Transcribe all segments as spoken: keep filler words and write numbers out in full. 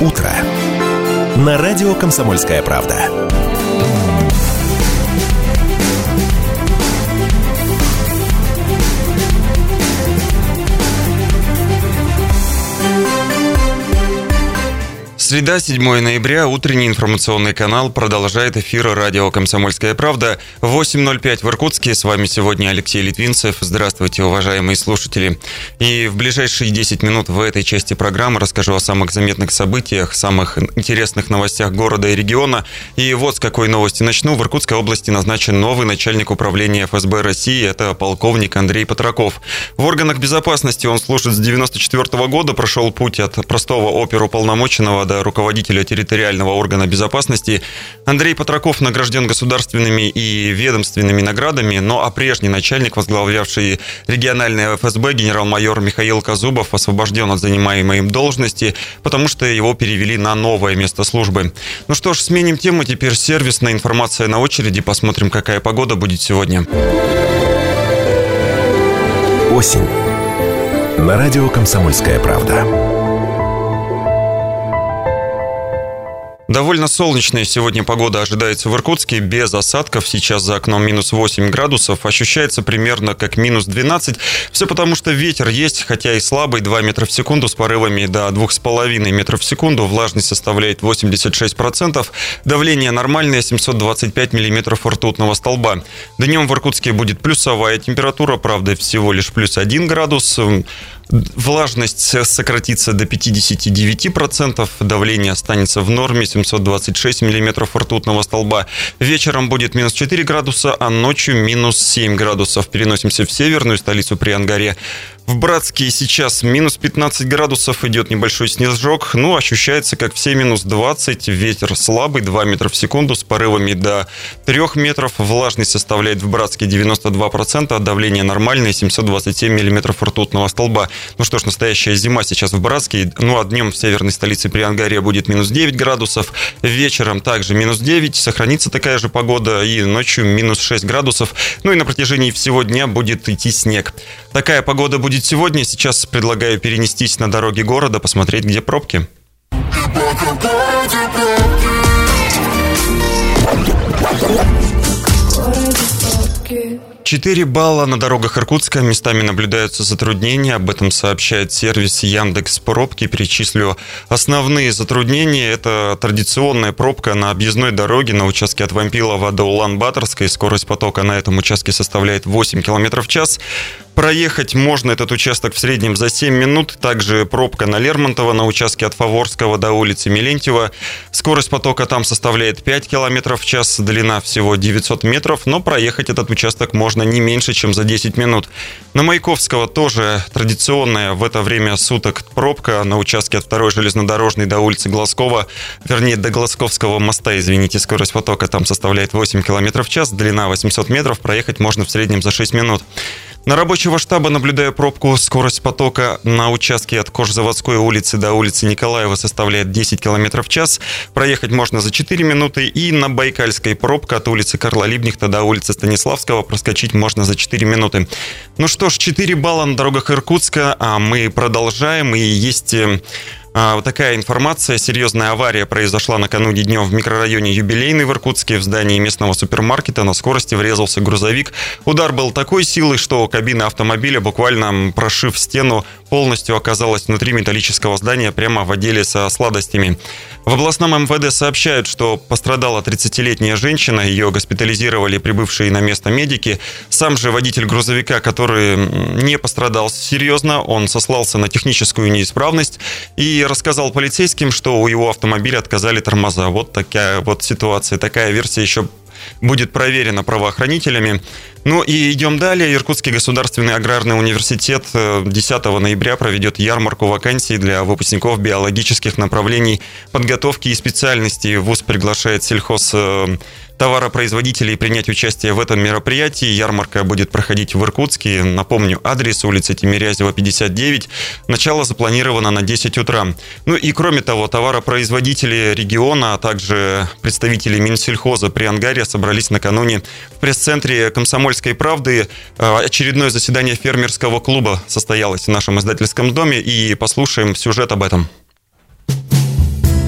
утро» на радио «Комсомольская правда». Среда, седьмое ноября, утренний информационный канал продолжает эфир радио «Комсомольская правда». восемь ноль пять в Иркутске. С вами сегодня Алексей Литвинцев. Здравствуйте, уважаемые слушатели. И в ближайшие десять минут в этой части программы расскажу о самых заметных событиях, самых интересных новостях города и региона. И вот с какой новости начну. В Иркутской области назначен новый начальник управления эф эс бэ России. Это полковник Андрей Патраков. В органах безопасности он служит с девяносто четвёртого года, прошел путь от простого оперуполномоченного до руководителя территориального органа безопасности. Андрей Патраков награжден государственными и ведомственными наградами, но а прежний начальник, возглавлявший региональный эф эс бэ, генерал-майор Михаил Казубов, освобожден от занимаемой им должности, потому что его перевели на новое место службы. Ну что ж, сменим тему. Теперь сервисная информация на очереди. Посмотрим, какая погода будет сегодня. Осень. На радио «Комсомольская правда». Довольно солнечная сегодня погода ожидается в Иркутске, без осадков. Сейчас за окном минус восемь градусов, ощущается примерно как минус двенадцать. Все потому, что ветер есть, хотя и слабый, два метра в секунду с порывами до двух с половиной метров в секунду. Влажность составляет восемьдесят шесть процентов. Давление нормальное, семьсот двадцать пять миллиметров ртутного столба. Днем в Иркутске будет плюсовая температура, правда, всего лишь плюс один градус. Влажность сократится до пятьдесят девять процентов, давление останется в норме, семьсот двадцать шесть миллиметров ртутного столба. Вечером будет минус четыре градуса, а ночью минус семь градусов. Переносимся в северную столицу при Ангаре. В Братске сейчас минус пятнадцать градусов, идет небольшой снежок, ну, ощущается как все минус двадцать, ветер слабый, два метра в секунду с порывами до трёх метров, влажность составляет в Братске девяносто два процента, давление нормальное, семьсот двадцать семь миллиметров ртутного столба. Ну что ж, настоящая зима сейчас в Братске, ну а днем в северной столице при Ангаре будет минус девять градусов, вечером также минус девять, сохранится такая же погода, и ночью минус шесть градусов, ну и на протяжении всего дня будет идти снег. Такая погода будет сегодня. Сейчас предлагаю перенестись на дороги города, посмотреть, где пробки. четыре балла на дорогах Иркутска. Местами наблюдаются затруднения. Об этом сообщает сервис Яндекс.Пробки. Перечислю основные затруднения. Это традиционная пробка на объездной дороге на участке от Вампилова до Улан-Баторской. Скорость потока на этом участке составляет восемь километров в час. Проехать можно этот участок в среднем за семь минут. Также пробка на Лермонтова на участке от Фаворского до улицы Мелентьева. Скорость потока там составляет пять километров в час, длина всего девятьсот метров, но проехать этот участок можно не меньше, чем за десять минут. На Маяковского тоже традиционная в это время суток пробка на участке от второй железнодорожной до улицы Глазкова, вернее, до Глазковского моста, извините. Скорость потока там составляет восемь километров в час, длина восемьсот метров, проехать можно в среднем за шесть минут. На рабочего штаба наблюдаю пробку. Скорость потока на участке от Кожзаводской улицы до улицы Николаева составляет десять километров в час. Проехать можно за четыре минуты. И на Байкальской пробка от улицы Карла Либкнехта до улицы Станиславского проскочить можно за четыре минуты. Ну что ж, четыре балла на дорогах Иркутска. А мы продолжаем. И есть... Вот такая информация. Серьезная авария произошла накануне днем в микрорайоне Юбилейный в Иркутске. В здании местного супермаркета на скорости врезался грузовик. Удар был такой силы, что кабина автомобиля, буквально прошив стену, полностью оказалась внутри металлического здания прямо в отделе со сладостями. В областном эм вэ дэ сообщают, что пострадала тридцатилетняя женщина. Ее госпитализировали прибывшие на место медики. Сам же водитель грузовика, который не пострадал серьезно, он сослался на техническую неисправность и рассказал полицейским, что у его автомобиля отказали тормоза. Вот такая вот ситуация. Такая версия еще будет проверена правоохранителями. Ну и идем далее. Иркутский государственный аграрный университет десятого ноября проведет ярмарку вакансий для выпускников биологических направлений подготовки и специальностей. ВУЗ приглашает сельхоз товаропроизводителей принять участие в этом мероприятии. Ярмарка будет проходить в Иркутске. Напомню, адрес: улица Тимирязева, пятьдесят девять. Начало запланировано на десять утра. Ну и кроме того, товаропроизводители региона, а также представители Минсельхоза при Ангаре собрались накануне в пресс-центре «Комсомольской правды». Очередное заседание фермерского клуба состоялось в нашем издательском доме. И послушаем сюжет об этом.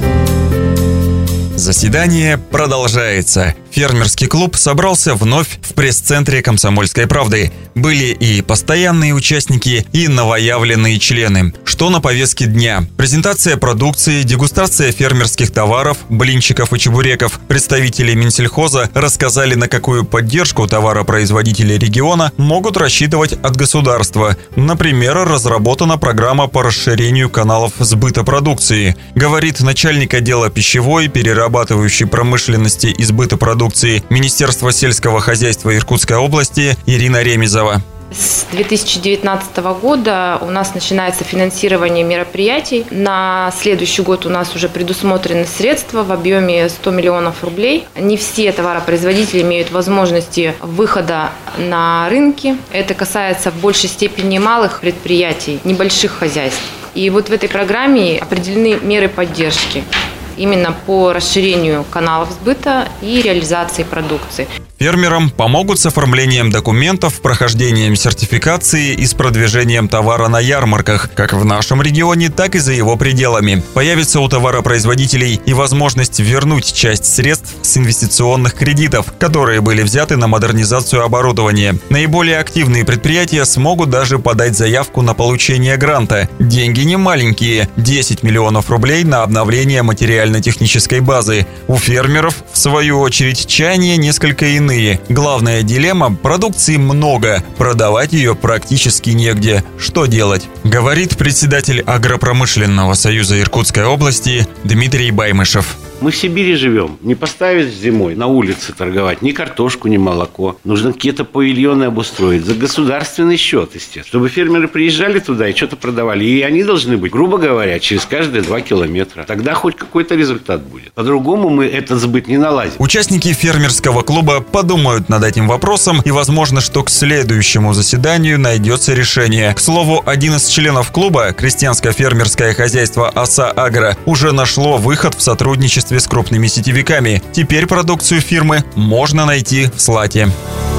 Заседание продолжается. Фермерский клуб собрался вновь в пресс-центре «Комсомольской правды». Были и постоянные участники, и новоявленные члены. Что на повестке дня? Презентация продукции, дегустация фермерских товаров, блинчиков и чебуреков. Представители Минсельхоза рассказали, на какую поддержку товаропроизводители региона могут рассчитывать от государства. Например, разработана программа по расширению каналов сбыта продукции. Говорит начальник отдела пищевой, перерабатывающей промышленности и сбыта продукции Министерства сельского хозяйства Иркутской области Ирина Ремезова. С две тысячи девятнадцатого года у нас начинается финансирование мероприятий. На следующий год у нас уже предусмотрены средства в объеме сто миллионов рублей. Не все товаропроизводители имеют возможности выхода на рынки. Это касается в большей степени малых предприятий, небольших хозяйств. И вот в этой программе определены меры поддержки именно по расширению каналов сбыта и реализации продукции. Фермерам помогут с оформлением документов, прохождением сертификации и с продвижением товара на ярмарках, как в нашем регионе, так и за его пределами. Появится у товаропроизводителей и возможность вернуть часть средств с инвестиционных кредитов, которые были взяты на модернизацию оборудования. Наиболее активные предприятия смогут даже подать заявку на получение гранта. Деньги не маленькие – десять миллионов рублей на обновление материально-технической базы. У фермеров, в свою очередь, чаяния несколько иные. Главная дилемма – продукции много, продавать ее практически негде. Что делать? Говорит председатель Агропромышленного союза Иркутской области Дмитрий Баймышев. Мы в Сибири живем. Не поставить зимой на улице торговать ни картошку, ни молоко. Нужно какие-то павильоны обустроить за государственный счет, естественно. Чтобы фермеры приезжали туда и что-то продавали. И они должны быть, грубо говоря, через каждые два километра. Тогда хоть какой-то результат будет. По-другому мы этот сбыт не наладим. Участники фермерского клуба подумают над этим вопросом, и возможно, что к следующему заседанию найдется решение. К слову, один из членов клуба, крестьянско-фермерское хозяйство ОСА «Агро», уже нашло выход в сотрудничестве с крупными сетевиками. Теперь продукцию фирмы можно найти в Слате.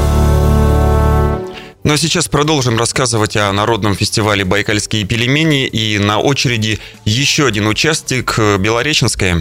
Ну а сейчас продолжим рассказывать о народном фестивале «Байкальские пельмени». И на очереди еще один участник – Белореченская.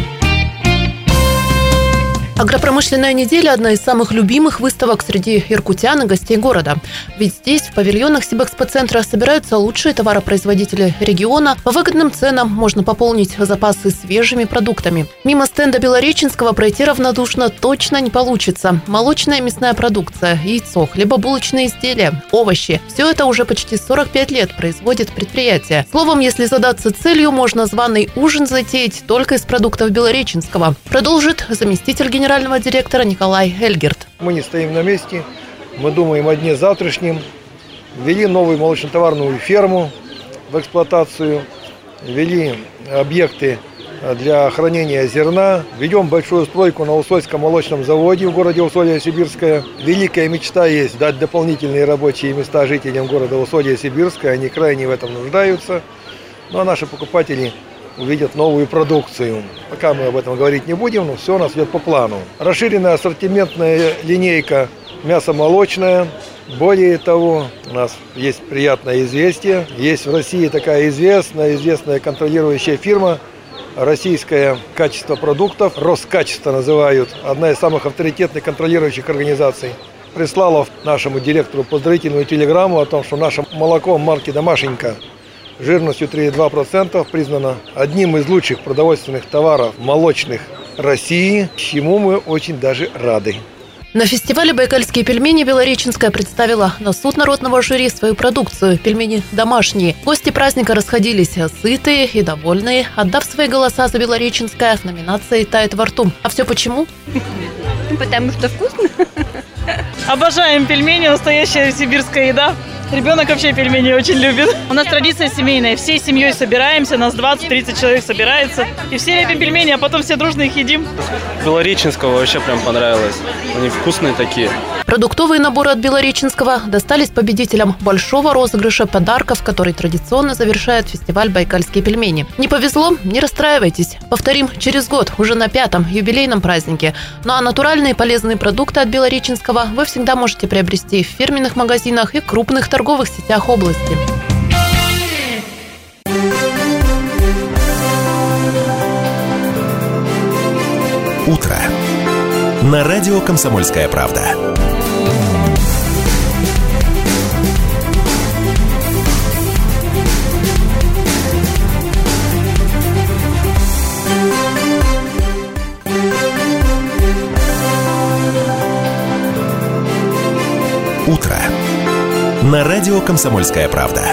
Агропромышленная неделя – одна из самых любимых выставок среди иркутян и гостей города. Ведь здесь, в павильонах Сибэкспоцентра, собираются лучшие товаропроизводители региона. По выгодным ценам можно пополнить запасы свежими продуктами. Мимо стенда Белореченского пройти равнодушно точно не получится. Молочная и мясная продукция, яйцо, хлебобулочные изделия, овощи – все это уже почти сорок пять лет производит предприятие. Словом, если задаться целью, можно званый ужин затеять только из продуктов Белореченского. Продолжит заместитель генерального генерального директора Николай Эльгерт. Мы не стоим на месте, мы думаем о дне завтрашнем. Ввели новую молочно-товарную ферму в эксплуатацию, ввели объекты для хранения зерна, ведем большую стройку на Усольском молочном заводе в городе Усолье-Сибирское. Великая мечта есть дать дополнительные рабочие места жителям города Усолье-Сибирское, они крайне в этом нуждаются. Ну а наши покупатели увидят новую продукцию. Пока мы об этом говорить не будем, но все у нас идет по плану. Расширенная ассортиментная линейка мясо-молочная. Более того, у нас есть приятное известие. Есть в России такая известная, известная контролирующая фирма, российское качество продуктов, Роскачество называют, одна из самых авторитетных контролирующих организаций. Прислала нашему директору поздравительную телеграмму о том, что наше молоко марки «Домашенька» жирностью три и два десятых процента признано одним из лучших продовольственных товаров молочных России, чему мы очень даже рады. На фестивале «Байкальские пельмени» Белореченская представила на суд народного жюри свою продукцию – пельмени домашние. Гости праздника расходились сытые и довольные, отдав свои голоса за Белореченское в номинации «Тает во рту». А все почему? Потому что вкусно. Обожаем пельмени, настоящая сибирская еда. Ребенок вообще пельмени очень любит. У нас традиция семейная. Всей семьей собираемся, нас двадцать-тридцать человек собирается. И все лепим пельмени, а потом все дружно их едим. Белореченского вообще прям понравилось. Они вкусные такие. Продуктовые наборы от Белореченского достались победителям большого розыгрыша подарков, который традиционно завершает фестиваль «Байкальские пельмени». Не повезло? Не расстраивайтесь. Повторим через год, уже на пятом юбилейном празднике. Ну а натуральные полезные продукты от Белореченского вы всегда можете приобрести в фирменных магазинах и крупных торговых сетях области. Утро. На радио «Комсомольская правда». Утро. На радио «Комсомольская правда».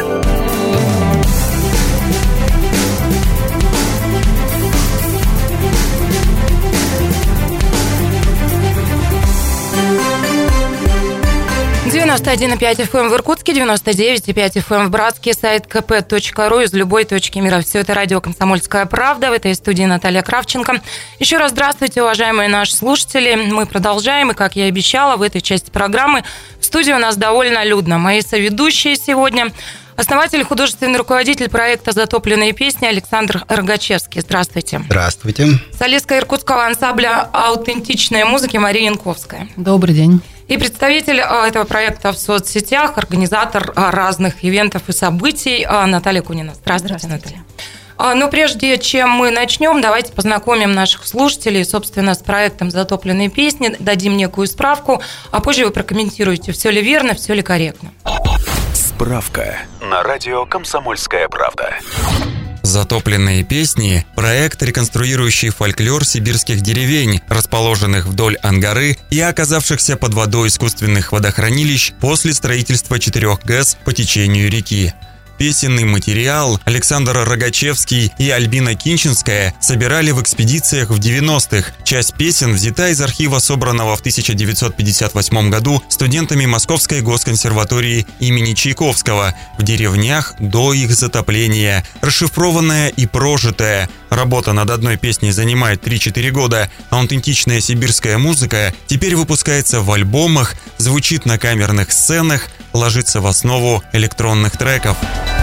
девяносто один и пять эф эм в Иркутске, девяносто девять и пять эф эм в Братске, сайт ка пэ точка ру из любой точки мира. Все это радио «Комсомольская правда». В этой студии Наталья Кравченко. Еще раз здравствуйте, уважаемые наши слушатели. Мы продолжаем, и, как я и обещала, в этой части программы в студии у нас довольно людно. Мои соведущие сегодня — основатель и художественный руководитель проекта «Затопленные песни» Александр Рогачевский. Здравствуйте. Здравствуйте. Солистка иркутского ансамбля аутентичной музыки Мария Янковская. Добрый день. И представитель этого проекта в соцсетях, организатор разных ивентов и событий Наталья Кунина. Здравствуйте, Здравствуйте. Наталья. Но прежде чем мы начнем, давайте познакомим наших слушателей, собственно, с проектом «Затопленные песни», дадим некую справку, а позже вы прокомментируете, все ли верно, все ли корректно. Справка на радио «Комсомольская правда». «Затопленные песни» – проект, реконструирующий фольклор сибирских деревень, расположенных вдоль Ангары и оказавшихся под водой искусственных водохранилищ после строительства четырех ГЭС по течению реки. Песенный материал Александр Рогачевский и Альбина Кинчинская собирали в экспедициях в девяностых. Часть песен взята из архива, собранного в тысяча девятьсот пятьдесят восьмом году студентами Московской госконсерватории имени Чайковского в деревнях до их затопления. Расшифрованная и прожитая. Работа над одной песней занимает три-четыре года, а аутентичная сибирская музыка теперь выпускается в альбомах, звучит на камерных сценах, ложится в основу электронных треков.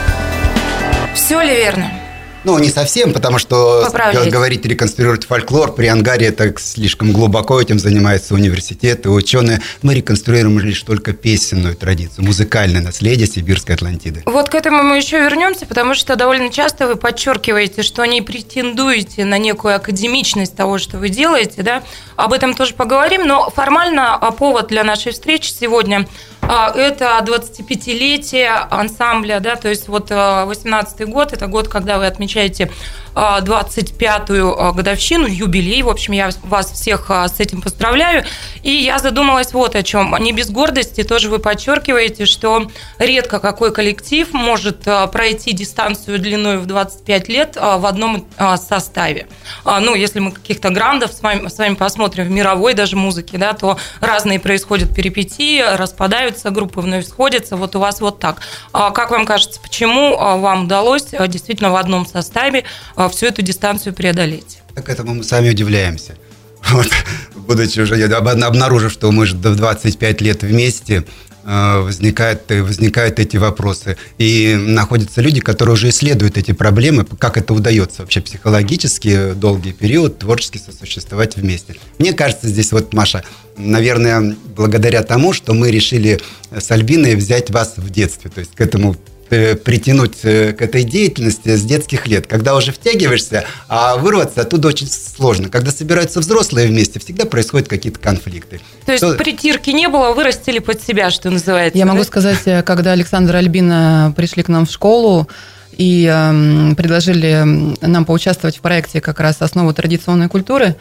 Все ли верно? Ну, не совсем, потому что Поправляйте. Говорить, реконструировать фольклор при Ангаре — это слишком глубоко, этим занимаются университеты, ученые. Мы реконструируем лишь только песенную традицию, музыкальное наследие сибирской Атлантиды. Вот к этому мы еще вернемся, потому что довольно часто вы подчеркиваете, что не претендуете на некую академичность того, что вы делаете, да? Об этом тоже поговорим, но формально повод для нашей встречи сегодня – это двадцатипятилетие ансамбля, да, то есть вот восемнадцатый год, это год, когда вы отмечаете двадцать пятую годовщину, юбилей, в общем, я вас всех с этим поздравляю, и я задумалась вот о чем. Не без гордости тоже вы подчеркиваете, что редко какой коллектив может пройти дистанцию длиной в двадцать пять лет в одном составе. Ну, если мы каких-то грандов с вами, с вами посмотрим в мировой даже музыке, да, то разные происходят перипетии, распадаются группы, вновь сходятся, вот у вас вот так. Как вам кажется, почему вам удалось действительно в одном составе всю эту дистанцию преодолеть? Так этому мы сами удивляемся. Вот, будучи уже обнаружив, что мы же в двадцать пять лет вместе, возникают, возникают эти вопросы. И находятся люди, которые уже исследуют эти проблемы, как это удается вообще психологически, долгий период, творчески сосуществовать вместе. Мне кажется, здесь вот, Маша, наверное, благодаря тому, что мы решили с Альбиной взять вас в детстве, то есть к этому притянуть к этой деятельности с детских лет, когда уже втягиваешься, а вырваться оттуда очень сложно. Когда собираются взрослые вместе, всегда происходят какие-то конфликты. То есть то... притирки не было, вырастили под себя, что называется. Я да? могу сказать, когда Александр и Альбина пришли к нам в школу и э, предложили нам поучаствовать в проекте как раз «Основы традиционной культуры»,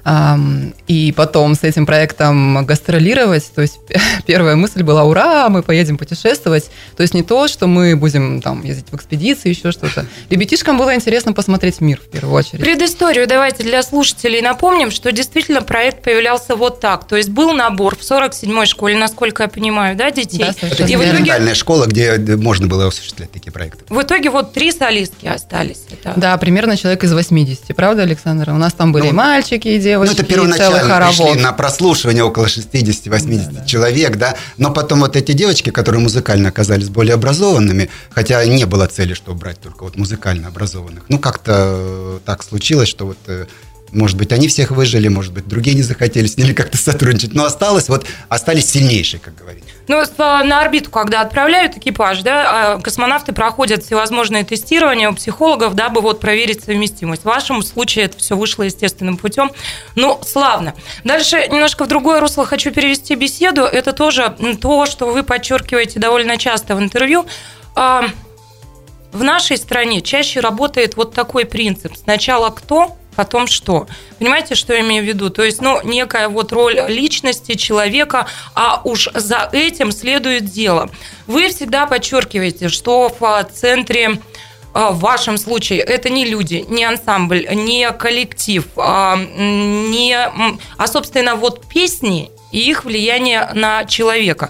и потом с этим проектом гастролировать. То есть первая мысль была: ура, мы поедем путешествовать. То есть не то, что мы будем там ездить в экспедиции, еще что-то. Ребятишкам было интересно посмотреть мир в первую очередь. Предысторию давайте для слушателей напомним, что действительно проект появлялся вот так. То есть был набор в сорок седьмой школе, насколько я понимаю, да, детей? Да, это экспериментальная итоге... школа, где можно было осуществлять такие проекты. В итоге вот три солистки остались. Это... Да, примерно человек из восьмидесяти, правда, Александр? У нас там были ну, и мальчики, и девочки. Ну, это первоначально пришли на прослушивание около шестьдесят-восемьдесят да, да. человек, да, но потом вот эти девочки, которые музыкально оказались более образованными, хотя не было цели, что брать только вот музыкально образованных, ну, как-то так случилось, что вот Может быть, они всех выжили, может быть, другие не захотели с ними как-то сотрудничать. Но осталось, вот, остались сильнейшие, как говорится. Ну, на орбиту, когда отправляют экипаж, да, космонавты проходят всевозможные тестирования у психологов, дабы вот проверить совместимость. В вашем случае это все вышло естественным путем. Ну, славно. Дальше немножко в другое русло хочу перевести беседу. Это тоже то, что вы подчеркиваете довольно часто в интервью. В нашей стране чаще работает вот такой принцип. Сначала кто, потом что. Понимаете, что я имею в виду? То есть, ну, некая вот роль личности человека, а уж за этим следует дело. Вы всегда подчеркиваете, что в центре, в вашем случае, это не люди, не ансамбль, не коллектив, не, а, собственно, вот песни и их влияние на человека.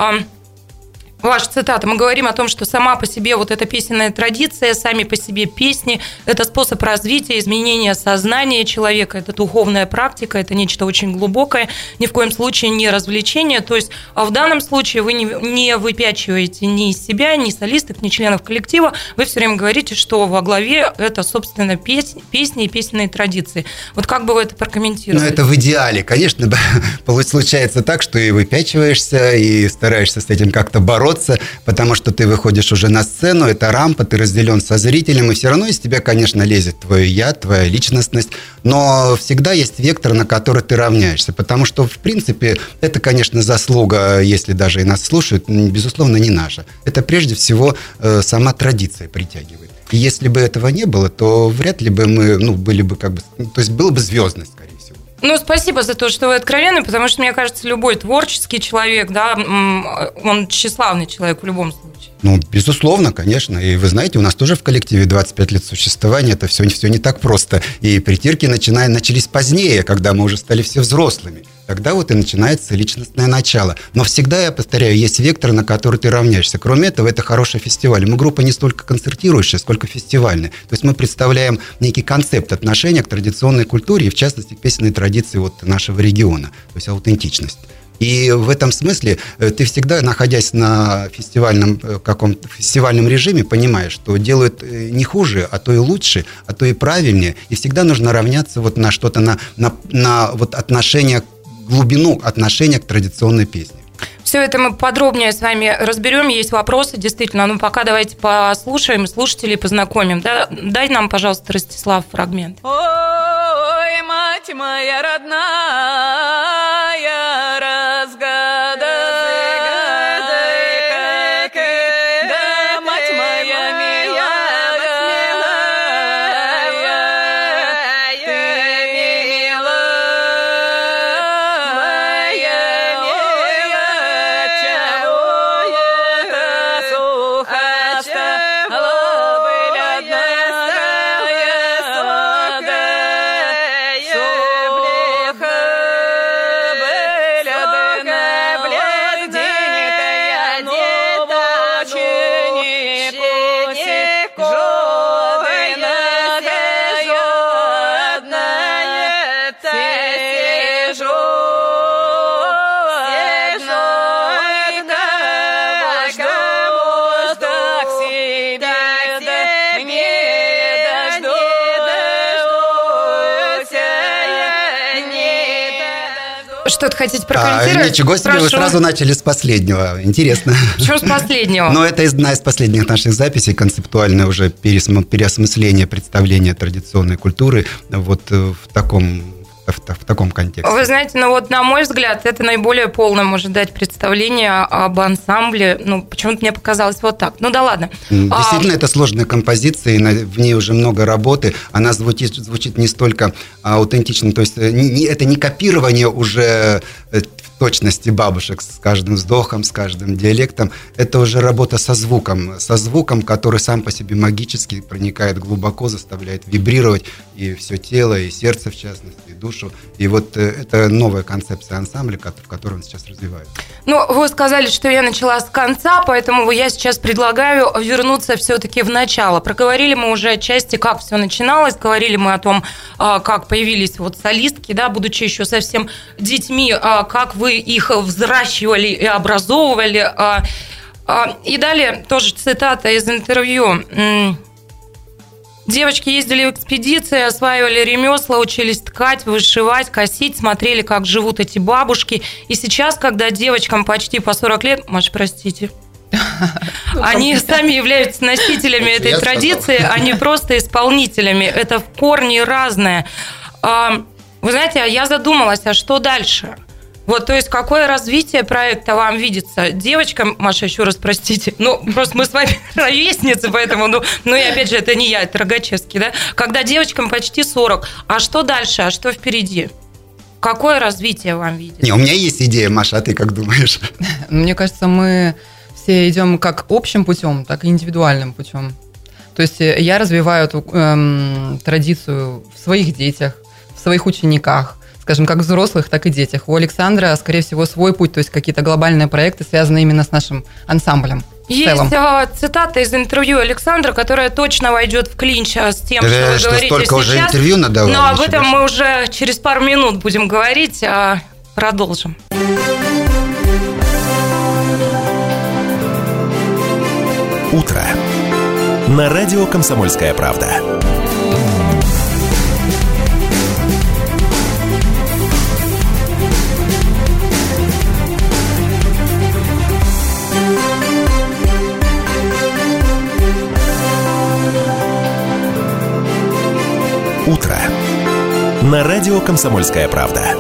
Ваша цитата. Мы говорим о том, что сама по себе вот эта песенная традиция, сами по себе песни – это способ развития, изменения сознания человека, это духовная практика, это нечто очень глубокое, ни в коем случае не развлечение. То есть в данном случае вы не выпячиваете ни из себя, ни солистов, ни членов коллектива. Вы все время говорите, что во главе это, собственно, песни, песни и песенные традиции. Вот как бы вы это прокомментировали? Ну, это в идеале. Конечно, случается так, что и выпячиваешься, и стараешься с этим как-то бороться, потому что ты выходишь уже на сцену, это рампа, ты разделен со зрителем, и все равно из тебя, конечно, лезет твое я, твоя личностность, но всегда есть вектор, на который ты равняешься, потому что, в принципе, это, конечно, заслуга, если даже и нас слушают, безусловно, не наша. Это прежде всего сама традиция притягивает. И если бы этого не было, то вряд ли бы мы, ну, были бы как бы, то есть была бы звездность, скорее всего. Ну, спасибо за то, что вы откровенны, потому что, мне кажется, любой творческий человек, да, он тщеславный человек в любом случае. Ну, безусловно, конечно. И вы знаете, у нас тоже в коллективе двадцать пять лет существования, это все, все не так просто. И притирки начиная, начались позднее, когда мы уже стали все взрослыми. Тогда вот и начинается личностное начало. Но всегда, я повторяю, есть вектор, на который ты равняешься. Кроме этого, это хороший фестиваль. Мы группа не столько концертирующая, сколько фестивальная. То есть мы представляем некий концепт отношения к традиционной культуре, и в частности к песенной традиции вот нашего региона. То есть аутентичность. И в этом смысле ты всегда, находясь на фестивальном, каком-то фестивальном режиме, понимаешь, что делают не хуже, а то и лучше, а то и правильнее. И всегда нужно равняться вот на что-то, на, на, на вот отношение, глубину отношения к традиционной песне. Все это мы подробнее с вами разберем. Есть вопросы, действительно. Ну, пока давайте послушаем, слушателей познакомим. Да? Дай нам, пожалуйста, Ростислав, фрагмент. Ой, мать моя родная, Что-то хотите прокомментировать? А, ничего себе, Прошу. Вы сразу начали с последнего. Интересно. Почему с последнего? Ну, это одна из последних наших записей, концептуальное уже переосмысление представления традиционной культуры вот в таком... В, в таком контексте. Вы знаете, ну вот на мой взгляд, это наиболее полное может дать представление об ансамбле. Ну, почему-то мне показалось вот так. Ну да ладно. Действительно, а... это сложная композиция, и в ней уже много работы. Она звучит, звучит не столько аутентично, то есть не, это не копирование уже в точности бабушек с каждым вздохом, с каждым диалектом. Это уже работа со звуком, со звуком, который сам по себе магически проникает глубоко, заставляет вибрировать и все тело, и сердце в частности, и душу. И вот это новая концепция ансамбля, в которой он сейчас развивается. Ну, вы сказали, что я начала с конца, поэтому я сейчас предлагаю вернуться все-таки в начало. Проговорили мы уже отчасти, как все начиналось, говорили мы о том, как появились вот солистки, да, будучи еще совсем детьми, как вы их взращивали и образовывали. И далее тоже цитата из интервью. Девочки ездили в экспедиции, осваивали ремесла, учились ткать, вышивать, косить, смотрели, как живут эти бабушки. И сейчас, когда девочкам почти по сорок лет, Маш, простите, они сами являются носителями этой традиции, а не просто исполнителями. Это в корне разное. Вы знаете, я задумалась, а что дальше? Вот, то есть, какое развитие проекта вам видится? Девочкам, Маша, еще раз простите, ну, просто мы с вами ровесницы, поэтому, ну, ну, и опять же, это не я, это Рогачевский, да? Когда девочкам почти сорок, а что дальше, а что впереди? Какое развитие вам видится? Не, у меня есть идея, Маша, а ты как думаешь? Мне кажется, мы все идем как общим путем, так и индивидуальным путем. То есть, я развиваю эту эм, традицию в своих детях, в своих учениках, скажем, как взрослых, так и детях. У Александра, скорее всего, свой путь, то есть какие-то глобальные проекты, связанные именно с нашим ансамблем. Есть цитата из интервью Александра, которая точно войдет в клинч с тем, Это что вы что, говорите столько сейчас. уже интервью надавали, но об этом мы уже через пару минут будем говорить. Продолжим. Утро. На радио «Комсомольская правда». Утро. На радио «Комсомольская правда».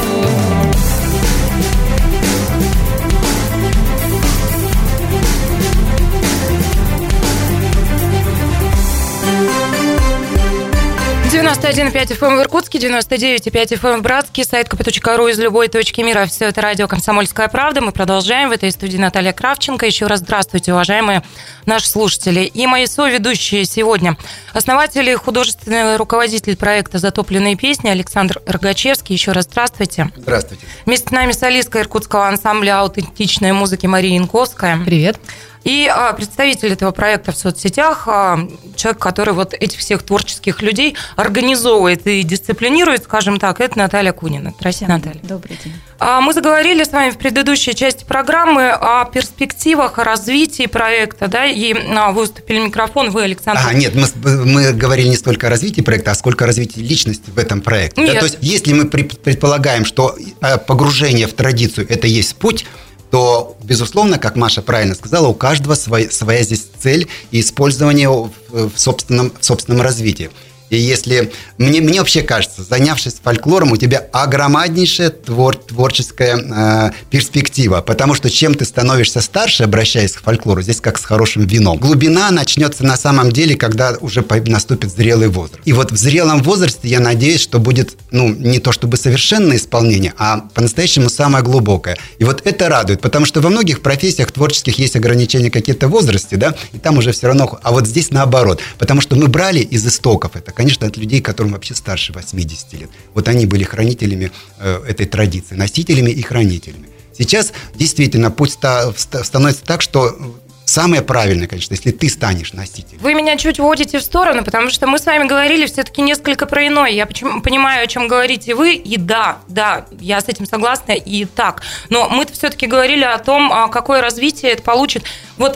девяносто один и пять эф эм в Иркутске, девяносто девять и пять эф эм в Братске, сайт ка пэ точка ру из любой точки мира. Все это радио «Комсомольская правда». Мы продолжаем. В этой студии Наталья Кравченко. Еще раз здравствуйте, уважаемые наши слушатели. И мои соведущие сегодня. Основатель и художественный руководитель проекта «Затопленные песни» Александр Рогачевский. Еще раз здравствуйте. Здравствуйте. Вместе с нами солистка иркутского ансамбля аутентичной музыки Мария Янковская. Привет. И а, представитель этого проекта в соцсетях, а, человек, который вот этих всех творческих людей организовывает и дисциплинирует, скажем так, это Наталья Кунина. Здравствуйте, Наталья. Добрый день. А, мы заговорили с вами в предыдущей части программы о перспективах, о развитии проекта, да, и а, выступили микрофон, вы, Александр. А, нет, мы, мы говорили не столько о развитии проекта, а сколько о развитии личности в этом проекте. Да? То есть, если мы предполагаем, что погружение в традицию – это есть путь, то, безусловно, как Маша правильно сказала, у каждого своя, своя здесь цель и использование в, в, собственном, в собственном развитии. И если... Мне, мне вообще кажется, занявшись фольклором, у тебя огромнейшая твор, творческая э, перспектива, потому что чем ты становишься старше, обращаясь к фольклору, здесь как с хорошим вином. Глубина начнется на самом деле, когда уже наступит зрелый возраст. И вот в зрелом возрасте я надеюсь, что будет, ну, не то чтобы совершенное исполнение, а по-настоящему самое глубокое. И вот это радует, потому что во многих профессиях творческих есть ограничения какие-то в возрасте, да, и там уже все равно... А вот здесь наоборот, потому что мы брали из истоков это, конечно, от людей, которым вообще старше восьмидесяти лет. Вот они были хранителями э, этой традиции, носителями и хранителями. Сейчас действительно путь ста- становится так, что самое правильное, конечно, если ты станешь носителем. Вы меня чуть уводите в сторону, потому что мы с вами говорили все-таки несколько про иное. Я почему, понимаю, о чем говорите вы, и да, да, я с этим согласна, и так. Но мы-то все-таки говорили о том, какое развитие это получит. Вот...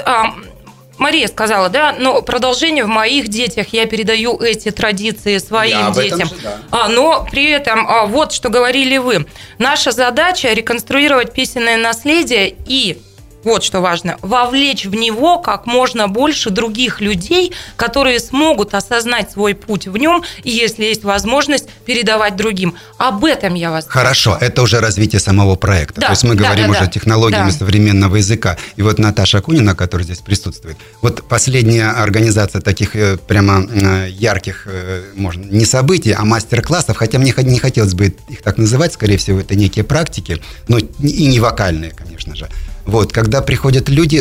Мария сказала, да, но продолжение в моих детях, я передаю эти традиции своим я детям. Же, да. а, но при этом, а, вот что говорили вы, наша задача реконструировать песенное наследие и, вот что важно, вовлечь в него как можно больше других людей, которые смогут осознать свой путь в нем и, если есть возможность, передавать другим. Об этом я вас Хорошо, прошу. Это уже развитие самого проекта. Да, То есть мы да, говорим да, уже да. технологиями да. современного языка. И вот Наташа Кунина, которая здесь присутствует, вот последняя организация таких прямо ярких, можно, не событий, а мастер-классов, хотя мне не хотелось бы их так называть, скорее всего, это некие практики, но и не вокальные, конечно же. Вот, когда приходят люди,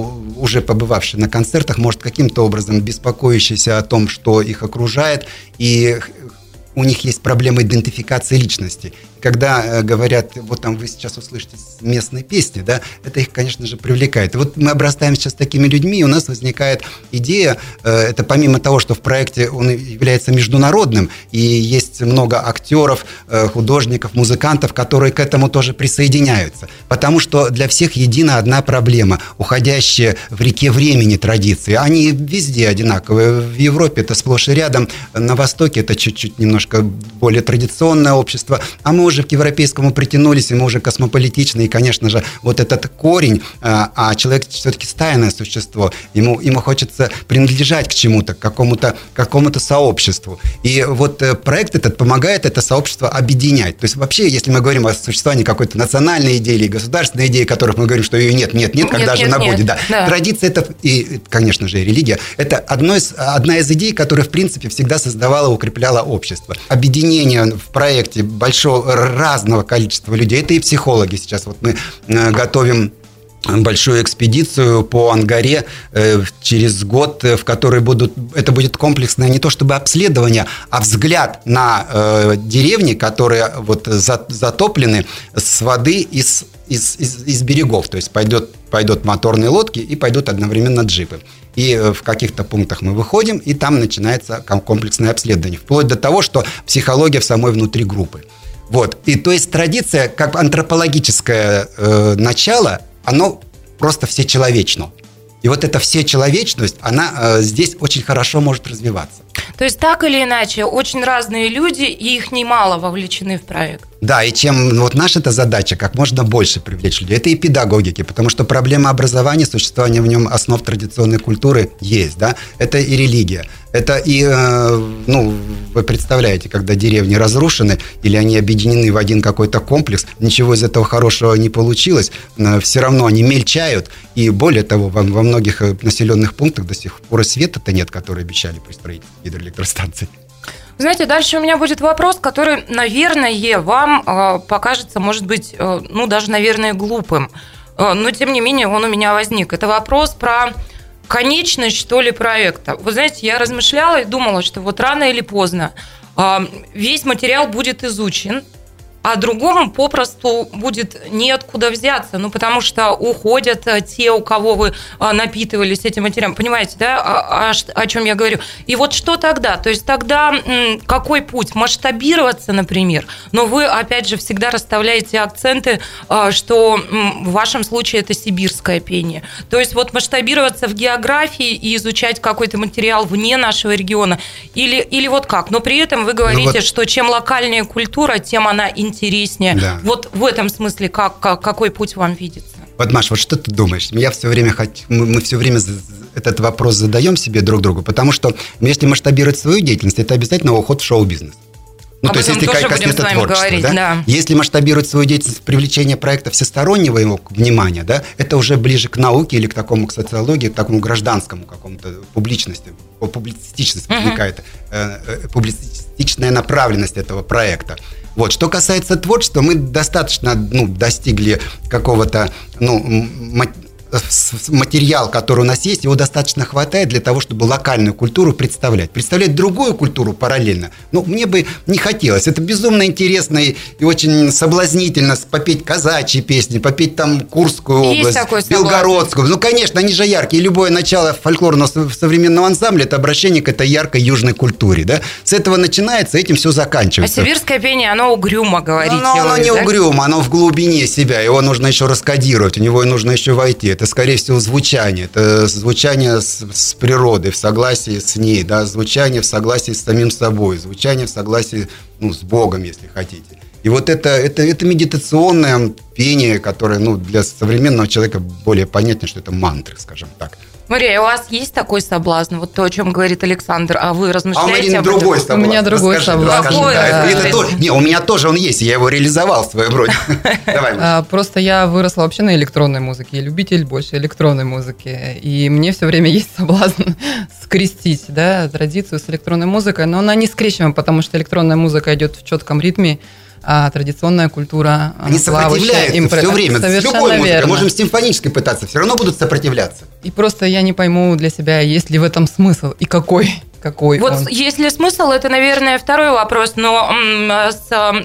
уже побывавшие на концертах, может, каким-то образом беспокоящиеся о том, что их окружает, и у них есть проблема идентификации личности. когда говорят, вот там вы сейчас услышите местные песни, да, это их, конечно же, привлекает. И вот мы обрастаем сейчас такими людьми, и у нас возникает идея, это помимо того, что в проекте он является международным, и есть много актеров, художников, музыкантов, которые к этому тоже присоединяются. Потому что для всех едина одна проблема, уходящие в реке времени традиции. Они везде одинаковые. В Европе это сплошь и рядом, на Востоке это чуть-чуть немножко более традиционное общество, а мы уже к европейскому притянулись, и мы уже космополитичны, и, конечно же, вот этот корень, а человек все-таки стайное существо, ему, ему хочется принадлежать к чему-то, к какому-то, какому-то сообществу. И вот проект этот помогает это сообщество объединять. То есть вообще, если мы говорим о существовании какой-то национальной идеи или государственной идеи, которых мы говорим, что ее нет, нет, нет, когда нет, же нет, она нет. будет. Да. Да. Традиция это, и, конечно же, религия, это одно из, одна из идей, которая, в принципе, всегда создавала и укрепляла общество. Объединение в проекте большого, разного количества людей, это и психологи сейчас. Вот мы э, готовим большую экспедицию по Ангаре э, через год, в которой будут, это будет комплексное не то чтобы обследование, а взгляд на э, деревни, которые вот за, затоплены с воды из, из, из, из берегов. То есть пойдет, пойдут моторные лодки и пойдут одновременно джипы. И в каких-то пунктах мы выходим, и там начинается комплексное обследование. Вплоть до того, что психология в самой внутри группы. Вот. И то есть традиция, как антропологическое э, начало, оно просто всечеловечно. И вот эта всечеловечность, она э, здесь очень хорошо может развиваться. То есть так или иначе, очень разные люди, и их немало вовлечены в проект. Да, и чем вот наша-то задача, как можно больше привлечь людей. Это и педагогики, потому что проблема образования, существования в нем основ традиционной культуры есть, да. Это и религия, это и, э, ну, вы представляете, когда деревни разрушены или они объединены в один какой-то комплекс, ничего из этого хорошего не получилось, э, все равно они мельчают, и более того, во, во многих населенных пунктах до сих пор и света-то нет, который обещали при строительстве гидроэлектростанций. Знаете, дальше у меня будет вопрос, который, наверное, вам э, покажется, может быть, э, ну, даже, наверное, глупым. Э, но, тем не менее, он у меня возник. Это вопрос про конечность, что ли, проекта. Вы знаете, я размышляла и думала, что вот рано или поздно э, весь материал будет изучен, а другому попросту будет неоткуда взяться, ну, потому что уходят те, у кого вы напитывались этим материалом. Понимаете, да, о, о, о чем я говорю? И вот что тогда? То есть тогда м, какой путь? Масштабироваться, например, но вы, опять же, всегда расставляете акценты, что м, в вашем случае это сибирское пение. То есть вот масштабироваться в географии и изучать какой-то материал вне нашего региона. Или, или вот как? Но при этом вы говорите, ну вот... что чем локальнее культура, тем она интереснее. интереснее. Да. Вот в этом смысле как, как, какой путь вам видится? Вот, Маш, вот что ты думаешь? Я все время хочу, мы, мы все время этот вопрос задаем себе друг другу, потому что если масштабировать свою деятельность, это обязательно уход в шоу-бизнес. Ну, Об то есть, если коснется творчества, да? Да. Если масштабировать свою деятельность в привлечение проекта всестороннего его внимания, да, это уже ближе к науке или к такому, к социологии, к такому гражданскому какому-то публичности, публицистичность возникает, uh-huh. э, публицистичная направленность этого проекта. Вот. Что касается творчества, мы достаточно ну, достигли какого-то ну, материал, который у нас есть, его достаточно хватает для того, чтобы локальную культуру представлять. Представлять другую культуру параллельно, ну, мне бы не хотелось. Это безумно интересно и, и очень соблазнительно попеть казачьи песни, попеть там Курскую область, Белгородскую. Ну, конечно, они же яркие. И любое начало фольклорного современного ансамбля – это обращение к этой яркой южной культуре. Да? С этого начинается, этим все заканчивается. А сибирское пение, оно угрюмо, говорите. Но оно вы, не да? угрюмо, оно в глубине себя. Его нужно еще раскодировать, у него нужно еще войти. Это, скорее всего, звучание. Это звучание с, с природой, в согласии с ней, да, звучание в согласии с самим собой, звучание в согласии ну, с Богом, если хотите. И вот это, это, это медитационное пение, которое ну, для современного человека более понятно, что это мантры, скажем так. Мария, у вас есть такой соблазн? Вот то, о чем говорит Александр, а вы размышляете? А у меня другой соблазн. У меня другой расскажи, соблазн. Расскажи, да. Да. Это тоже, не, у меня тоже он есть, я его реализовал в своем роде. Давай. Просто я выросла вообще на электронной музыке, я любитель больше электронной музыки, и мне все время есть соблазн скрестить, да, традицию с электронной музыкой, но она не скрещиваема, потому что электронная музыка идет в четком ритме, а традиционная культура... Они сопротивляются импр... все время. Совершенно с любой музыкой. Верно. Можем с симфонической пытаться, все равно будут сопротивляться. И просто я не пойму для себя, есть ли в этом смысл и какой, какой вот он. Есть ли смысл, это, наверное, второй вопрос, но с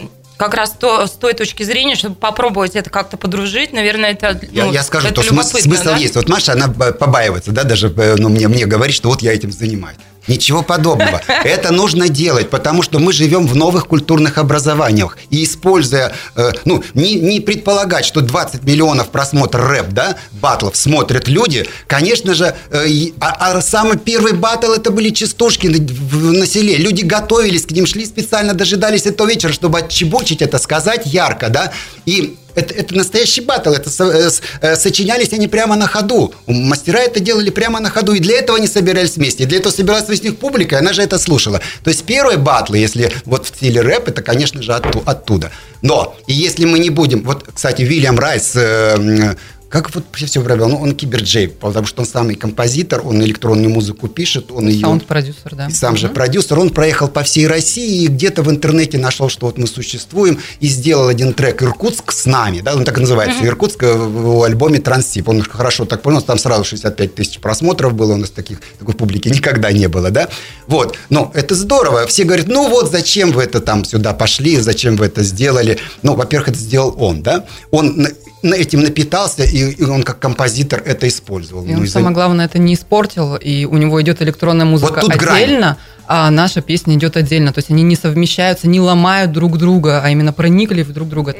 как раз то, с той точки зрения, чтобы попробовать это как-то подружить, наверное, это Я, ну, я скажу, это то смысл, смысл да? есть. Вот Маша, она побаивается, да, даже ну, мне, мне говорит, что вот я этим занимаюсь. Ничего подобного. Это нужно делать, потому что мы живем в новых культурных образованиях. И используя, э, ну, не, не предполагать, что двадцать миллионов просмотр рэп, да, баттлов смотрят люди, конечно же, э, а, а самый первый баттл это были частушки на, в, на селе. Люди готовились к ним, шли специально, дожидались этого вечера, чтобы отчебучить это, сказать ярко, да, и Это, это настоящий баттл, это со, э, сочинялись они прямо на ходу. Мастера это делали прямо на ходу, и для этого они собирались вместе. И для этого собиралась вместе их публика, и она же это слушала. То есть первые баттлы, если вот в стиле рэп, это, конечно же, отту, оттуда. Но, и если мы не будем... Вот, кстати, Уильям Райс... Э, Как вот все пробил? Ну, он киберджей, потому что он самый композитор, он электронную музыку пишет, он ее... Саунд-продюсер, да. И сам угу. же продюсер. Он проехал по всей России и где-то в интернете нашел, что вот мы существуем, и сделал один трек «Иркутск с нами», да, он так и называется, угу. «Иркутск» в альбоме «Транссиб». Он хорошо так понял, там сразу шестьдесят пять тысяч просмотров было, у нас таких, такой публики никогда не было, да. Вот, но это здорово. Все говорят, ну вот, зачем вы это там сюда пошли, зачем вы это сделали? Ну, во-первых, это сделал он, да. Он этим напитался, и, и он как композитор это использовал. И он, ну, самое за... главное, это не испортил, и у него идет электронная музыка вот отдельно, грань. А наша песня идет отдельно. То есть они не совмещаются, не ломают друг друга, а именно проникли в друг друга.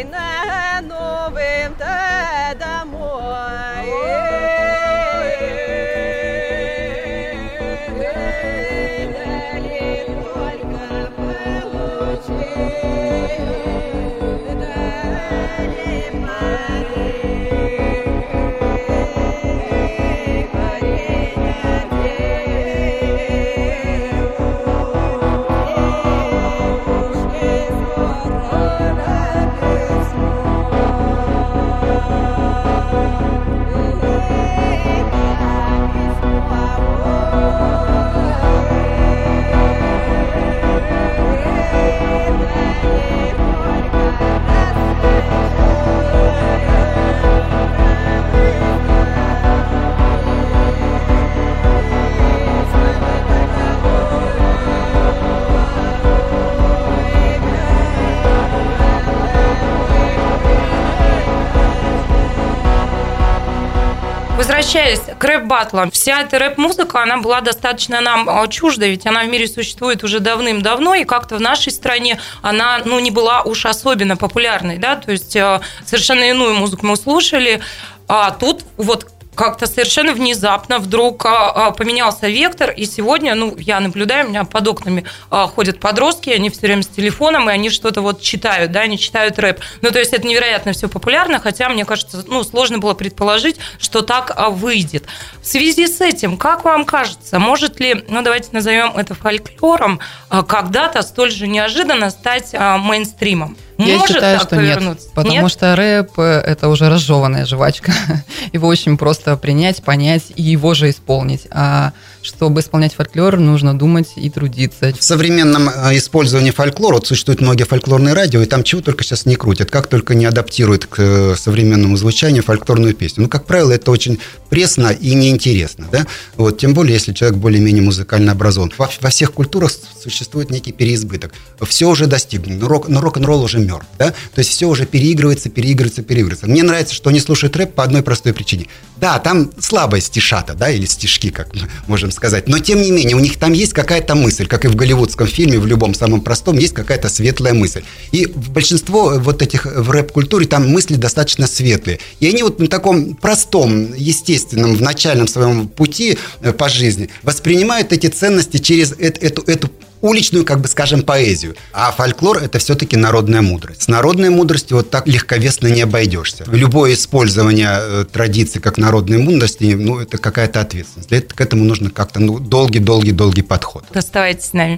Возвращаясь к рэп-баттлам, вся эта рэп-музыка, она была достаточно нам чужда, ведь она в мире существует уже давным-давно, и как-то в нашей стране она, ну, не была уж особенно популярной, да, то есть совершенно иную музыку мы слушали, а тут вот как-то совершенно внезапно вдруг поменялся вектор, и сегодня, ну, я наблюдаю, у меня под окнами ходят подростки, они все время с телефоном, и они что-то вот читают, да, они читают рэп. Ну, то есть это невероятно все популярно, хотя, мне кажется, ну, сложно было предположить, что так выйдет. В связи с этим, как вам кажется, может ли, ну, давайте назовем это фольклором, когда-то столь же неожиданно стать мейнстримом? Я Может считаю, так что повернуться? нет, потому нет? что рэп – это уже разжеванная жвачка. Его очень просто принять, понять и его же исполнить. А чтобы исполнять фольклор, нужно думать и трудиться. В современном использовании фольклора вот существуют многие фольклорные радио, и там чего только сейчас не крутят, как только не адаптируют к современному звучанию фольклорную песню. Ну, как правило, это очень пресно и неинтересно, да? Вот, тем более, если человек более-менее музыкально образован. Во, во всех культурах существует некий переизбыток. Все уже достигнуто, но, рок, но рок-н-ролл уже мертв, да? То есть все уже переигрывается, переигрывается, переигрывается. Мне нравится, что они слушают рэп по одной простой причине. Да, там слабая стишата, да, или стишки, как мы можем сказать, но тем не менее у них там есть какая-то мысль, как и в голливудском фильме, в любом самом простом, есть какая-то светлая мысль. И большинство вот этих в рэп-культуре там мысли достаточно светлые. И они вот на таком простом, естественном, в начальном своем пути по жизни воспринимают эти ценности через эту, эту, эту уличную, как бы скажем, поэзию. А фольклор – это все-таки народная мудрость. С народной мудростью вот так легковесно не обойдешься. Любое использование э, традиций как народной мудрости, ну, это какая-то ответственность. Для этого, к этому нужно как-то ну, долгий-долгий-долгий подход. Оставайтесь с нами.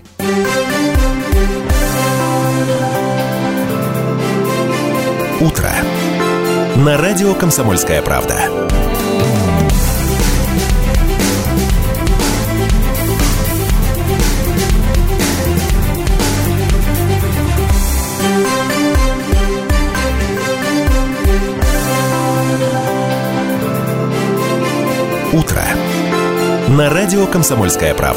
Утро. На радио «Комсомольская правда». Утро. На радио «Комсомольская правда». .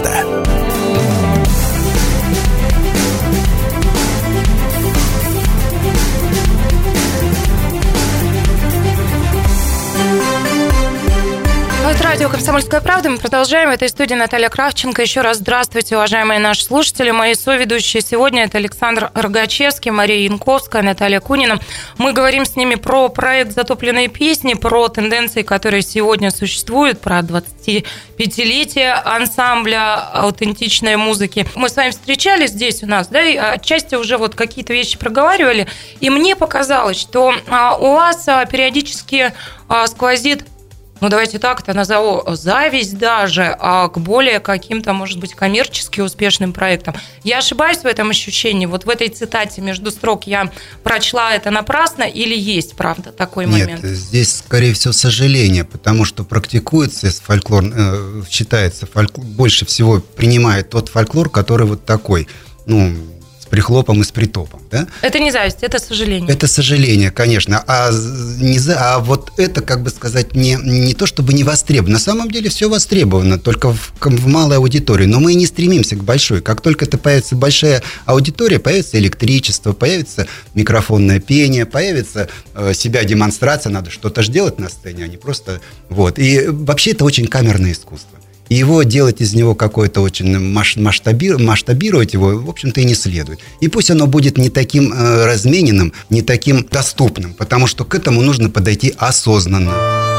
Радио «Комсомольская правда». Мы продолжаем. В этой студии Наталья Кравченко. Еще раз здравствуйте, уважаемые наши слушатели. Мои соведущие сегодня – это Александр Рогачевский, Мария Янковская, Наталья Кунина. Мы говорим с ними про проект «Затопленные песни», про тенденции, которые сегодня существуют, про двадцатипятилетие ансамбля аутентичной музыки. Мы с вами встречались здесь у нас, да, и отчасти уже вот какие-то вещи проговаривали. И мне показалось, что у вас периодически сквозит, ну, давайте так это назову, зависть даже а к более каким-то, может быть, коммерчески успешным проектам. Я ошибаюсь в этом ощущении? Вот в этой цитате между строк я прочла это напрасно или есть, правда, такой Нет, момент? Нет, здесь, скорее всего, сожаление, потому что практикуется фольклор, э, считается, фольклор, больше всего принимает тот фольклор, который вот такой, ну, прихлопом и с притопом, да? Это не зависть, это сожаление. Это сожаление, конечно. А, не за, а вот это, как бы сказать, не, не то чтобы не востребовано. На самом деле все востребовано, только в, в малой аудитории. Но мы и не стремимся к большой. Как только это появится большая аудитория, появится электричество, появится микрофонное пение, появится э, себя демонстрация. Надо что-то же делать на сцене, а не просто... Вот. И вообще это очень камерное искусство. И его делать из него какое-то очень масштаби... масштабировать его, в общем-то, и не следует. И пусть оно будет не таким э, размененным, не таким доступным, потому что к этому нужно подойти осознанно.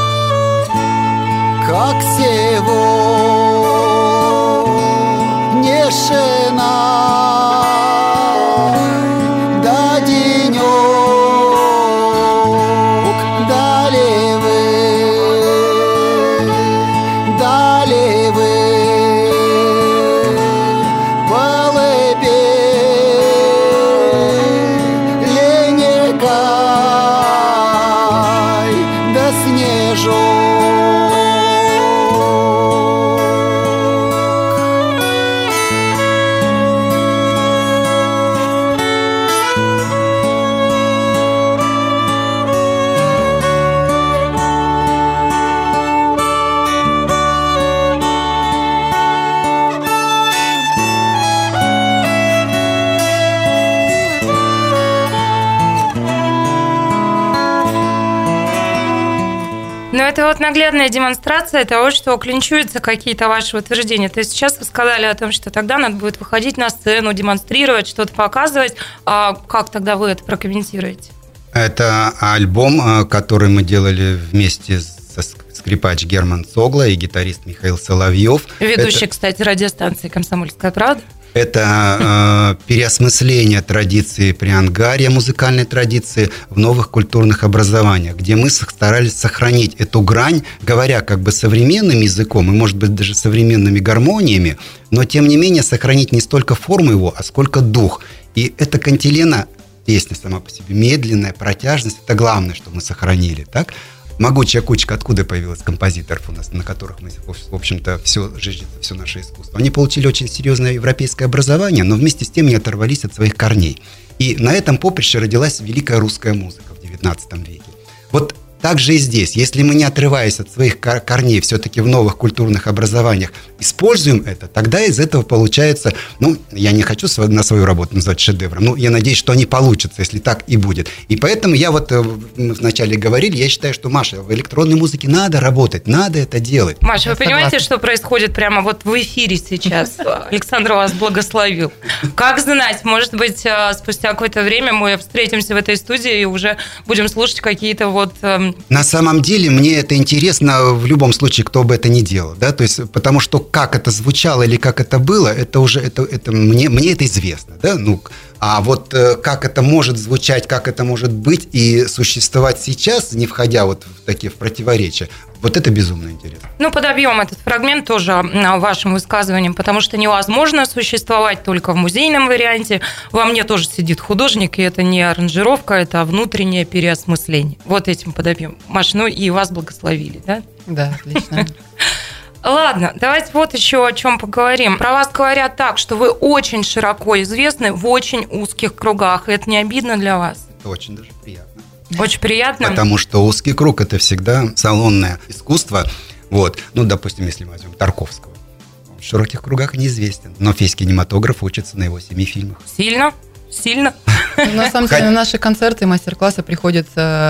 Как сегодняшена да денек далевы, далевы. Но это вот наглядная демонстрация того, что клинчуются какие-то ваши утверждения. То есть сейчас вы сказали о том, что тогда надо будет выходить на сцену, демонстрировать, что-то показывать. А как тогда вы это прокомментируете? Это альбом, который мы делали вместе со скрипач Герман Цогла и гитарист Михаил Соловьев. Ведущий, это... кстати, радиостанции «Комсомольская правда». Это э, переосмысление традиции приангария, музыкальной традиции в новых культурных образованиях, где мы старались сохранить эту грань, говоря как бы современным языком и, может быть, даже современными гармониями, но, тем не менее, сохранить не столько форму его, а сколько дух. И эта кантилена, песня сама по себе, медленная, протяжность, это главное, что мы сохранили, так? «Могучая кучка», откуда появилась композиторов у нас, на которых мы, в общем-то, все, все наше искусство. Они получили очень серьезное европейское образование, но вместе с тем не оторвались от своих корней. И на этом поприще родилась великая русская музыка в девятнадцатом веке. Вот так же и здесь. Если мы, не отрываясь от своих корней, все-таки в новых культурных образованиях используем это, тогда из этого получается, ну, я не хочу на свою работу назвать шедевром, но я надеюсь, что они получатся, если так и будет. И поэтому я вот, мы вначале говорили, я считаю, что, Маша, в электронной музыке надо работать, надо это делать. Маша, вы понимаете, что происходит прямо вот в эфире сейчас? Александр вас благословил. Как знать, может быть, спустя какое-то время мы встретимся в этой студии и уже будем слушать какие-то вот... На самом деле, мне это интересно в любом случае, кто бы это ни делал, да, то есть, потому что как это звучало или как это было, это уже, это, это мне, мне это известно, да, ну, а вот как это может звучать, как это может быть и существовать сейчас, не входя вот в такие в противоречия, вот это безумно интересно. Ну, подобьем этот фрагмент тоже вашим высказыванием, потому что невозможно существовать только в музейном варианте. Во мне тоже сидит художник, и это не аранжировка, это внутреннее переосмысление. Вот этим подобьем. Маш, ну и вас благословили, да? Да, отлично. Ладно, давайте вот еще о чем поговорим. Про вас говорят так, что вы очень широко известны в очень узких кругах. И это не обидно для вас? Это очень даже приятно. Очень приятно. Потому что узкий круг – это всегда салонное искусство. Вот. Ну, допустим, если мы возьмем Тарковского. Он в широких кругах неизвестен. Но весь кинематограф учится на его семи фильмах. Сильно? сильно. На самом деле на наши концерты и мастер-классы приходят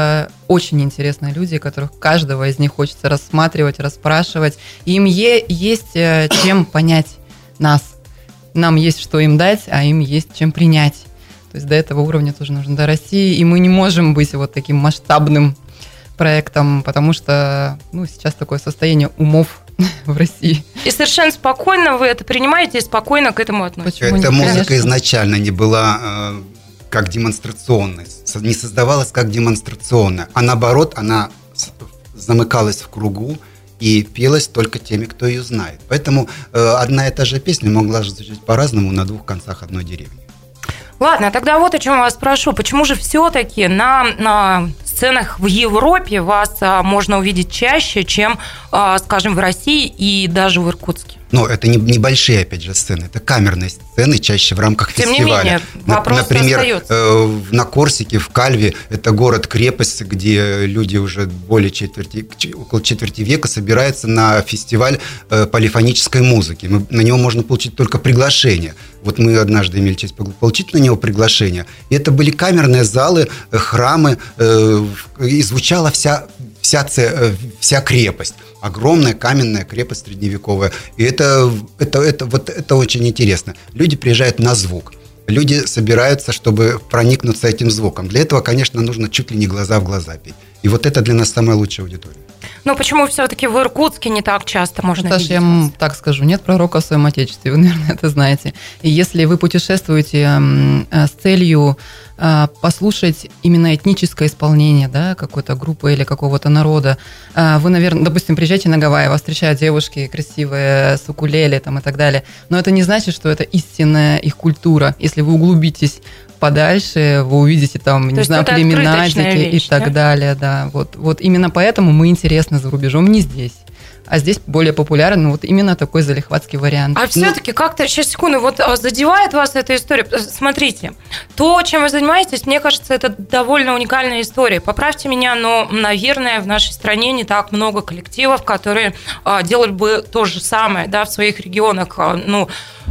очень интересные люди, которых каждого из них хочется рассматривать, расспрашивать. Им е- есть чем понять нас. Нам есть что им дать, а им есть чем принять. То есть до этого уровня тоже нужно дорасти, и мы не можем быть вот таким масштабным проектом, потому что ну, сейчас такое состояние умов в России. И совершенно спокойно вы это принимаете и спокойно к этому относитесь. Эта музыка конечно. изначально не была э, как демонстрационная, не создавалась как демонстрационная, а наоборот, она замыкалась в кругу и пелась только теми, кто ее знает. Поэтому э, одна и та же песня могла звучать по-разному на двух концах одной деревни. Ладно, тогда вот о чем я вас спрошу. Почему же все-таки на, на сценах в Европе вас а, можно увидеть чаще, чем, а, скажем, в России и даже в Иркутске? Но это не небольшие, опять же, сцены, это камерные сцены, чаще в рамках Тем фестиваля. Не менее, вопрос Например, остается. э, на Корсике, в Кальве, это город-крепость, где люди уже более четверти, около четверти века собираются на фестиваль э, полифонической музыки. Мы, на него можно получить только приглашение. Вот мы однажды имели честь получить на него приглашение. И это были камерные залы, э, храмы, э, и звучала вся, вся, вся, вся крепость. Огромная каменная крепость средневековая. И это, это, это, вот это очень интересно. Люди приезжают на звук. Люди собираются, чтобы проникнуться этим звуком. Для этого, конечно, нужно чуть ли не глаза в глаза петь. И вот это для нас самая лучшая аудитория. Но почему все-таки в Иркутске не так часто можно Саша, видеть? я вам так скажу, нет пророка в своем отечестве, вы, наверное, это знаете. И если вы путешествуете э, с целью э, послушать именно этническое исполнение, да, какой-то группы или какого-то народа, э, вы, наверное, допустим, приезжаете на Гавайи, вас встречают девушки красивые с укулеле там, и так далее, но это не значит, что это истинная их культура. Если вы углубитесь подальше, вы увидите там, То не знаю, племена и так да? далее, да. Вот, вот именно поэтому мы интересны за рубежом, не здесь. А здесь более популярен вот именно такой залихватский вариант. А все-таки как-то, сейчас, секунду, вот задевает вас эта история. Смотрите, то, чем вы занимаетесь, мне кажется, это довольно уникальная история. Поправьте меня, но, наверное, в нашей стране не так много коллективов, которые а, делали бы то же самое, да, в своих регионах. А, ну,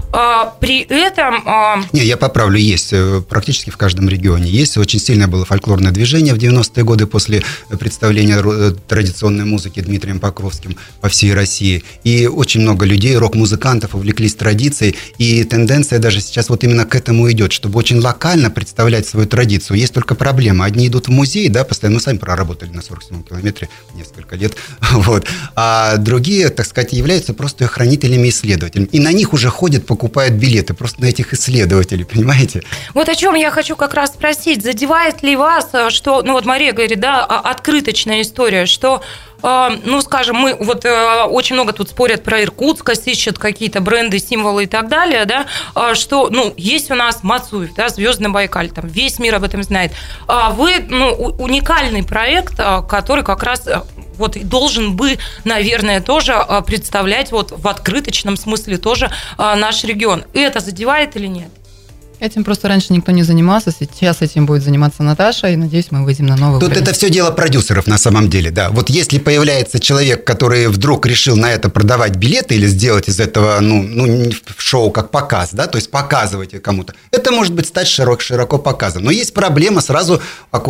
а, при этом... А... Не, я поправлю, есть практически в каждом регионе. Есть очень сильное было фольклорное движение в девяностые годы после представления традиционной музыки Дмитрием Покровским по всей России. И очень много людей, рок-музыкантов увлеклись традицией. И тенденция даже сейчас вот именно к этому идет, чтобы очень локально представлять свою традицию. Есть только проблема. Одни идут в музей, да, постоянно, мы сами проработали на сорок седьмом километре несколько лет, вот. А другие, так сказать, являются просто хранителями и исследователями. И на них уже ходят, покупают билеты, просто на этих исследователей, понимаете? Вот о чем я хочу как раз спросить. Задевает ли вас, что, ну вот Мария говорит, да, открыточная история, что ну, скажем, мы вот э, очень много тут спорят про Иркутскость, ищут какие-то бренды, символы и так далее, да, э, что, ну, есть у нас Мацуев, да, Звездный Байкаль, там весь мир об этом знает. А вы, ну, уникальный проект, который как раз вот должен бы, наверное, тоже представлять вот в открыточном смысле тоже наш регион. Это задевает или нет? Этим просто раньше никто не занимался, сейчас этим будет заниматься Наташа, и, надеюсь, мы выйдем на новый Тут уровень. это все дело продюсеров на самом деле, да. Вот если появляется человек, который вдруг решил на это продавать билеты или сделать из этого, ну, ну шоу как показ, да, то есть показывать кому-то, это может быть стать широко, широко показом. Но есть проблема сразу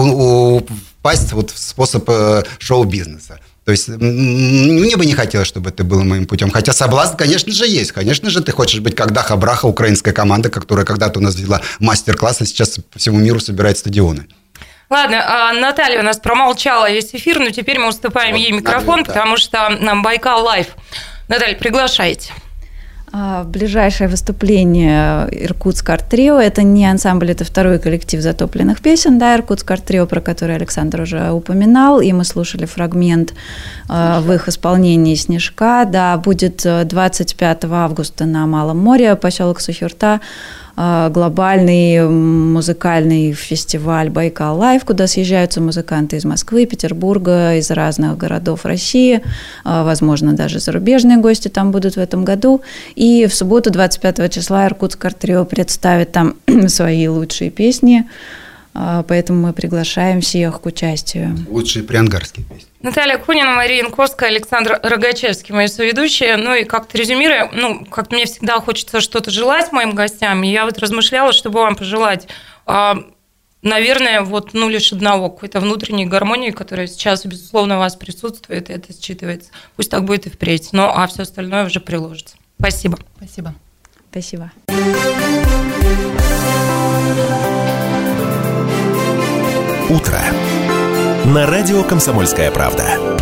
впасть вот в способ шоу-бизнеса. То есть мне бы не хотелось, чтобы это было моим путем. Хотя соблазн, конечно же, есть. Конечно же, ты хочешь быть как Даха Браха, украинская команда, которая когда-то у нас вела мастер-класс, а сейчас по всему миру собирает стадионы. Ладно, Наталья у нас промолчала весь эфир, но теперь мы уступаем вот, ей микрофон, да. Потому что Байкал Лайв. Наталья, приглашайте. Ближайшее выступление Иркутск Арт-трио. Это не ансамбль, это второй коллектив затопленных песен, да, Иркутск Арт-трио, про который Александр уже упоминал, и мы слушали фрагмент в их исполнении «Снежка». Да, будет двадцать пятого августа на Малом море, поселок Сухюрта, глобальный музыкальный фестиваль Байкал Лайв, куда съезжаются музыканты из Москвы, Петербурга, из разных городов России, возможно, даже зарубежные гости там будут в этом году. И в субботу, двадцать пятого числа, Иркутск Арт-трио представит там свои лучшие песни. Поэтому мы приглашаем всех к участию. Лучшие приангарские песни. Наталья Кунина, Мария Янковская, Александр Рогачевский, мои соведущие. Ну и как-то резюмируя, ну, как-то мне всегда хочется что-то желать моим гостям. И я вот размышляла, чтобы вам пожелать, наверное, вот, ну, лишь одного, какой-то внутренней гармонии, которая сейчас, безусловно, у вас присутствует, и это считывается. Пусть так будет и впредь. Ну, а все остальное уже приложится. Спасибо. Спасибо. Спасибо. Утро. На радио «Комсомольская правда».